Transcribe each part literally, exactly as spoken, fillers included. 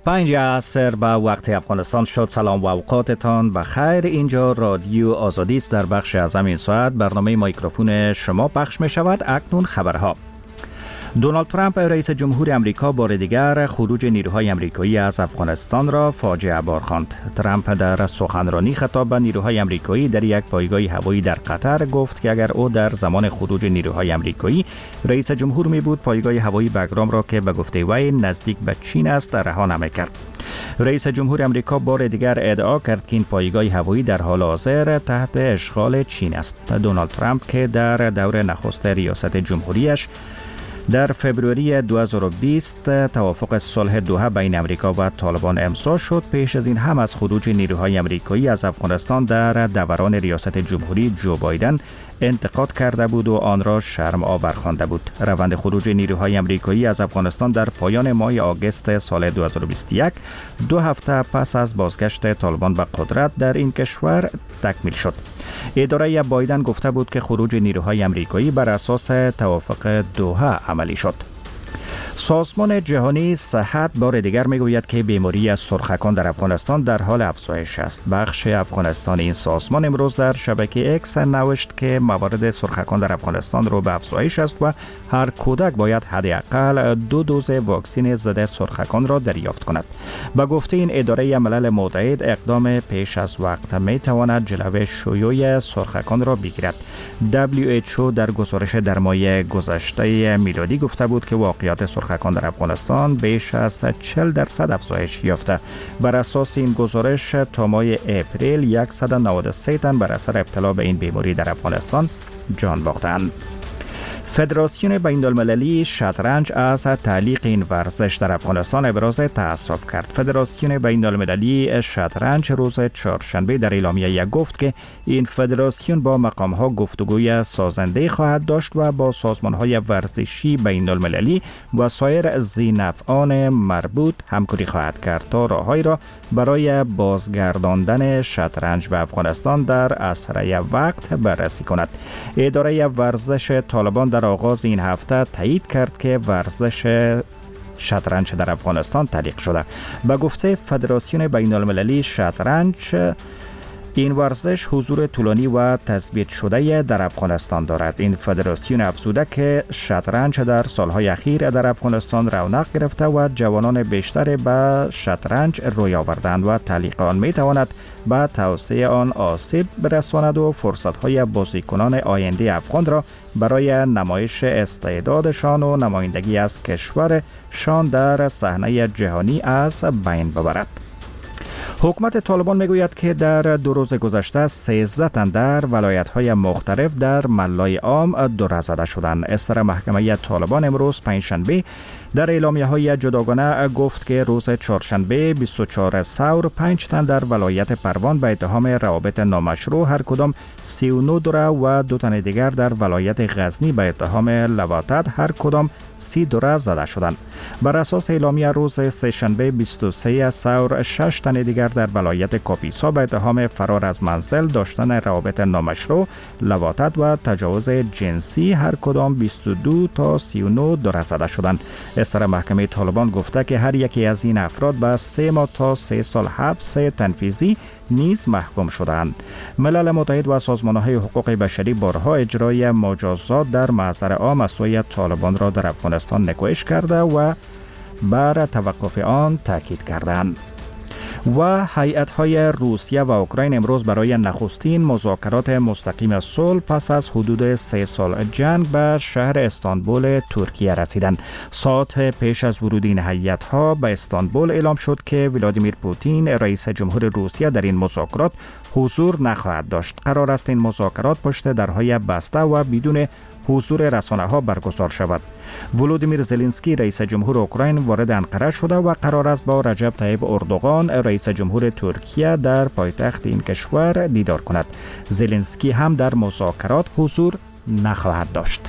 پنج عصر به وقت افغانستان شد. سلام و اوقاتتان بخیر. اینجا رادیو آزادی است. در بخش از همین ساعت برنامه میکروفون شما پخش می شود. اکنون خبرها. دونالد ترامپ رئیس جمهور امریکا بار دیگر خروج نیروهای امریکایی از افغانستان را فاجعه بار خواند. ترامپ در سخنرانی خطاب به نیروهای امریکایی در یک پایگاه هوایی در قطر گفت که اگر او در زمان خروج نیروهای امریکایی رئیس جمهور می بود، پایگاه هوایی بگرام را که به گفته وی نزدیک به چین است رها نمی‌کرد. رئیس جمهور امریکا بار دیگر ادعا کرد که این پایگاه هوایی در حال حاضر تحت اشغال چین است. دونالد ترامپ که در دور نخست ریاست جمهوریش در فبروری دو هزار و بیست توافق صلح دوحه بین امریکا و طالبان امضا شد، پیش از این هم از خروج نیروهای امریکایی از افغانستان در دوران ریاست جمهوری جو بایدن انتقاد کرده بود و آن را شرم آور خوانده بود. روند خروج نیروهای امریکایی از افغانستان در پایان ماه آگوست سال دو هزار و بیست و یک، دو هفته پس از بازگشت طالبان به قدرت در این کشور تکمیل شد. اداره بایدن گفته بود که خروج نیروهای امریکایی بر اساس توافق دوحه عملی شد. سازمان جهانی صحت بار دیگر میگوید که بیماری از سرخکان در افغانستان در حال افزایش است. بخش افغانستان این سازمان امروز در شبکه اکس نوشت که موارد سرخکان در افغانستان رو به افزایش است و هر کودک باید حداقل دو دوز واکسن ضد سرخکان را دریافت کند. به گفته این اداره ملل متحد، اقدام پیش از وقت می تواند جلوی شیوع سرخکان را بگیرد. دبلیو اچ او در گزارش در ماه گذشته میلادی گفته بود که واقعیات سرخکان در افغانستان بیش از چهل درصد افزایش یافته. بر اساس این گزارش تا ماه اپریل صد و نود و سه تن بر اثر ابتلا به این بیماری در افغانستان جان باختند. فدراسیون بین المللی شطرنج از تعلیق این ورزش در افغانستان ابراز تأسف کرد. فدراسیون بین المللی شطرنج روز چهارشنبه در اعلامیه گفت که این فدراسیون با مقام‌ها گفتگوی سازنده خواهد داشت و با سازمان‌های ورزشی بین المللی و سایر ذی‌نفعان مربوط همکاری خواهد کرد تا راههایی را برای بازگرداندن شطرنج به افغانستان در اسرع وقت بررسی کند. اداره ورزش طالبان در آغاز این هفته تایید کرد که ورزش شطرنج در افغانستان تعلیق شده. به گفته فدراسیون بین المللی شطرنج، این ورزش حضور طولانی و تثبیت شده در افغانستان دارد. این فدراسیون افزوده که شطرنج در سالهای اخیر در افغانستان رونق گرفته و جوانان بیشتر به شطرنج روی آوردند و تعلیق آن می تواند به توسعه آن آسیب برساند و فرصت‌های بازیکنان آینده افغان را برای نمایش استعدادشان و نمایندگی از کشورشان در صحنه جهانی از بین ببرد. حکومت طالبان میگوید که در دو روز گذشته سیزده تن در ولایت‌های مختلف در ملای عام دور زده شدند. استر محکمه طالبان امروز پنجشنبه در اعلامیه‌های جداگانه گفت که روز چهارشنبه بیست و چهارم ثور پنج تن در ولایت پروان به اتهام روابط نامشروع هر کدام سی و نه دوره و دو تن دیگر در ولایت غزنی به اتهام لواطت هر کدام سی دوره زده شدند. بر اساس اعلامیه روز سه‌شنبه بیست و سوم ثور شش تن دیگر در ولایت کاپیسا به اتهام فرار از منزل، داشتن روابط نامشروع، لواطت و تجاوز جنسی هر کدام بیست و دو تا سی و نه دوره زده شدند. استر محکمه طالبان گفته که هر یکی از این افراد به سه ماه تا سه سال حبس تنفیذی نیز محکوم شدند. ملل متحد و سازمان‌های حقوق بشری بارها اجرای مجازات در محضر عام از سوی طالبان را در افغانستان نکوهش کرده و بر توقف آن تاکید کردند. و هیئت‌های روسیه و اوکراین امروز برای نخستین مذاکرات مستقیم صلح پس از حدود سه سال جنگ به شهر استانبول ترکیه رسیدند. ساعت پیش از ورود این هیئت‌ها به استانبول اعلام شد که ولادیمیر پوتین رئیس جمهور روسیه در این مذاکرات حضور نخواهد داشت. قرار است این مذاکرات پشت درهای بسته و بدون حضور رسانه‌ها برگزار شود. ولودیمیر زلنسکی رئیس جمهور اوکراین وارد انقره شده و قرار است با رجب طیب اردوغان رئیس جمهور ترکیه در پایتخت این کشور دیدار کند. زلنسکی هم در مذاکرات حضور نخواهد داشت.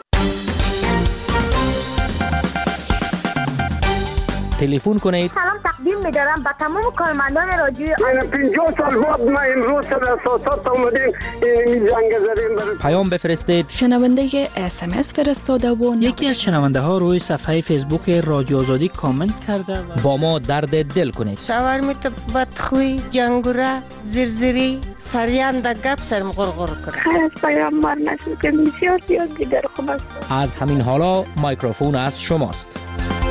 تلفن کنید. سلام تقدیم می‌دارم به تمام کارمندان رادیو. من پنجاه سال بعد ما امروز سر اساسات اومدیم این جنگ زدیم. پیام بفرستید. شنونده اس ام اس فرستاده و یکی از شنونده ها روی صفحه فیسبوک رادیو آزادی کامنت کرده و با ما درد دل کنید. شاورمیت بدخوی، جنگوره، زرزری، سریان در گپ سرم غرغر کنه. خیر از پیامبر نشد که بسیار زیاد دیگر خوب است. از همین حالا مایکروفون از شماست.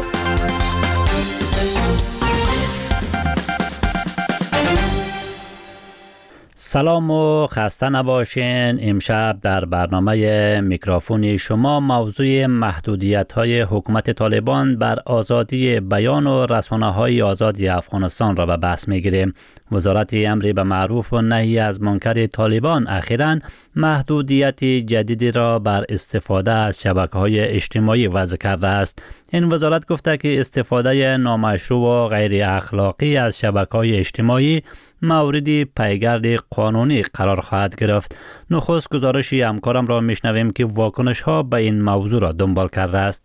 سلام و خسته نباشین. امشب در برنامه میکروفون شما موضوع محدودیت‌های حکومت طالبان بر آزادی بیان و رسانه‌های آزاد افغانستان را به بحث می‌گیریم. وزارت امر به معروف و نهی از منکر طالبان اخیراً محدودیت جدیدی را بر استفاده از شبکه‌های اجتماعی وضع کرده است. این وزارت گفته که استفاده نامشروع و غیر اخلاقی از شبکه‌های اجتماعی موردی پیگرد قانونی قرار خواهد گرفت. نخست گزارش همکارم را میشنویم که واکنش ها به این موضوع را دنبال کرده است.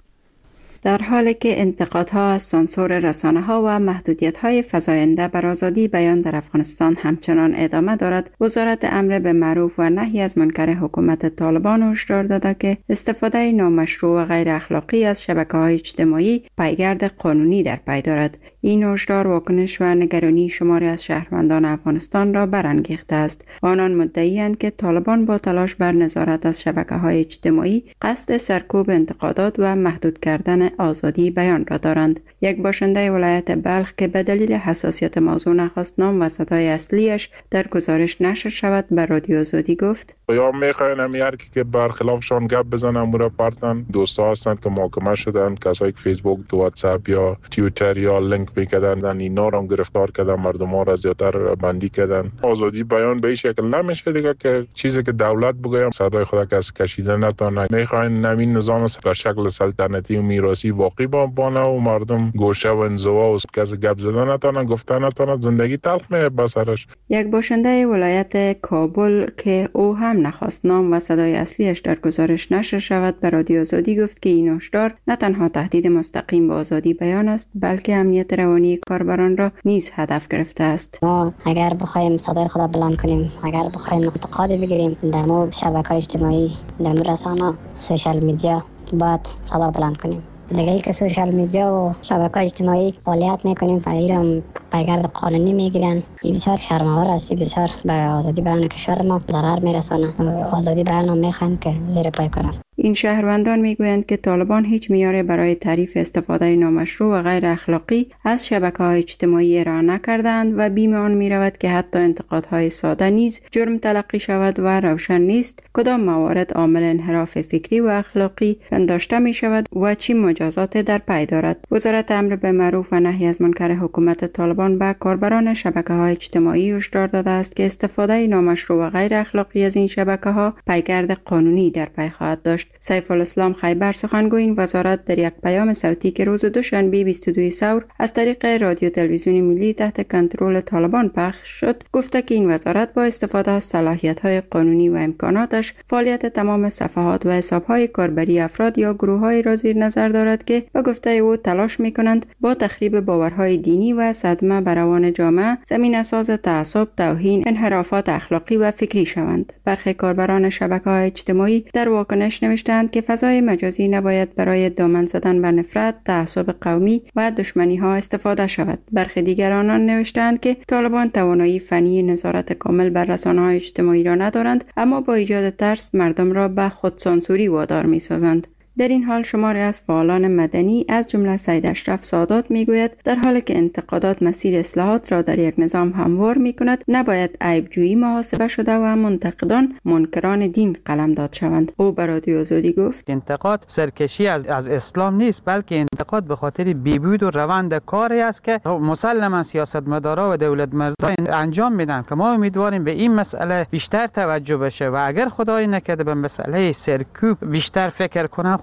در حالی که انتقادها از سانسور رسانه‌ها و محدودیت‌های فزاینده بر آزادی بیان در افغانستان همچنان ادامه دارد، وزارت امر به معروف و نهی از منکر حکومت طالبان هشدار داده که استفاده نامشروع و غیر اخلاقی از شبکه‌های اجتماعی پیگرد قانونی در پی دارد. این هشدار واکنش و نگرانی شماری از شهروندان افغانستان را برانگیخته است. آنان مدعی‌اند که طالبان با تلاش بر نظارت از شبکه‌های اجتماعی قصد سرکوب انتقادات و محدود کردن آزادی بیان را دارند. یک باشنده ولایت بلخ که به دلیل حساسیت موضوع نخواست نام و صدای اصلیش در گزارش نشر شود به رادیو آزادی گفت: یا میخواین همیار که برخلافشان گپ بزنن مورا پارتن دوستا هستند که محاکمه شدن، کسایی که فیسبوک، واتساپ یا توییتر یا لینک میکردن اینا را هم گرفتار کردن، مردم ها را زیادتر بندی کردن. آزادی بیان به این شکل نمیشه دیگه که چیزی که دولت بگه صدای خود کس کشیده نتونه. میخواین نمین نظام به شکل سلطنتی و میراثی واقعی بانه و مردم گوشه و انزوا و کس گپ زدن نتونه، گفتن نتونه، زندگی تلخ میه بسرش. یک باشنده ولایت کابل که او هم نخواست نام و صدای اصلیش در گزارش نشر شود به رادیو آزادی گفت که این هشدار نه تنها تهدید مستقیم به آزادی بیان است بلکه امنیت روانی کاربران را نیز هدف گرفته است. ما اگر بخوایم صدای خود بلند کنیم، اگر بخوایم انتقاد بگیریم در مورد شبکه‌های اجتماعی، در مورد رسانه، سوشال میدیا، باید صدا بلند کنیم. دیگه ای که سوشال میدیا و شبکه‌های اجتماعی فعالیت میکنیم فعلا پیگرد قانونی میگیرن. این بسیار شرم‌آور است، بسیار به آزادی بیان کشور ما ضرر میرسونه. آزادی بیان رو میخوان که زیر پای کنن. این شهروندان میگویند که طالبان هیچ معیاری برای تعریف استفاده نامشروع و غیر اخلاقی از شبکه‌های اجتماعی ارائه نکردند و بیم آن میرود که حتی انتقادهای ساده نیز جرم تلقی شود و روشن نیست کدام موارد عامل انحراف فکری و اخلاقی پنداشته می شود و چی مجازات در پی دارد. وزارت امر به معروف و نهی از منکر حکومت طالبان به کاربران شبکه‌های اجتماعی هشدار داده است که استفاده نامشروع و غیر اخلاقی از این شبکه‌ها پیگرد قانونی در پی خواهد داشت. سیف الاسلام خیبر سخنگوی این وزارت در یک پیام صوتی که روز دوشنبه بیست و دو ثور از طریق رادیو تلویزیون ملی تحت کنترل طالبان پخش شد گفته که این وزارت با استفاده از صلاحیت‌های قانونی و امکاناتش فعالیت تمام صفحات و حساب‌های کاربری افراد یا گروه‌های را زیر نظر دارد که به گفته او تلاش می‌کنند با تخریب باورهای دینی و صدمه بر روان جامعه زمینه‌ساز تعصب، توهین، انحرافات اخلاقی و فکری شوند. برخی کاربران شبکه‌های اجتماعی در واکنش نوشتند که فضای مجازی نباید برای دامن زدن بر نفرت، تعصب قومی و دشمنی‌ها استفاده شود. برخی دیگران نوشتند که طالبان توانایی فنی نظارت کامل بر رسانه‌های اجتماعی را ندارند اما با ایجاد ترس مردم را به خودسانسوری وادار می‌سازند. در این حال شماری از فعالان مدنی از جمله سید اشرف سادات میگوید در حالی که انتقادات مسیر اصلاحات را در یک نظام هموار میکند نباید عیبجویی محاسبه شده و منتقدان منکران دین قلمداد شوند. او به رادیو آزادی گفت انتقاد سرکشی از از اسلام نیست بلکه انتقاد به خاطر بیبود و روند کاری است که مسلما سیاستمدارا و دولت مردان انجام میدن که ما امیدواریم به این مسئله بیشتر توجه بشه و اگر خدای نکرده به مسئله سرکوب بیشتر فکر کنن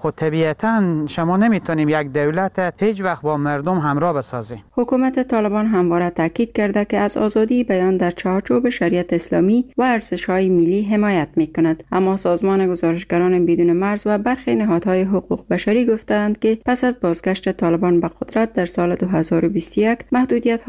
خود طبیعتا شما نمیتونیم یک دولت هیچ وقت با مردم همراه بسازیم. حکومت طالبان همواره تاکید کرده که از آزادی بیان در چارچوب شریعت اسلامی و ارزش‌های ملی حمایت می‌کند، اما سازمان گزارشگران بدون مرز و برخی نهادهای حقوق بشری گفتند که پس از بازگشت طالبان به قدرت در سال دو هزار و بیست و یک محدودیت‌ها